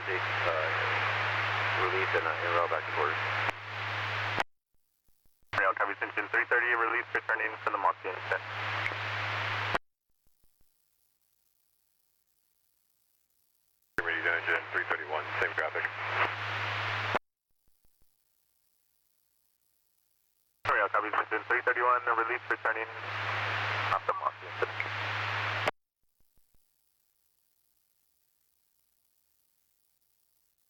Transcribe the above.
Bounty, release and route back to quarters. Rail copy, engine 330, release, returning from the Moxie instead. Ready to engine 331, same traffic. Rail copy, engine 331, release, returning off the Moxie instead.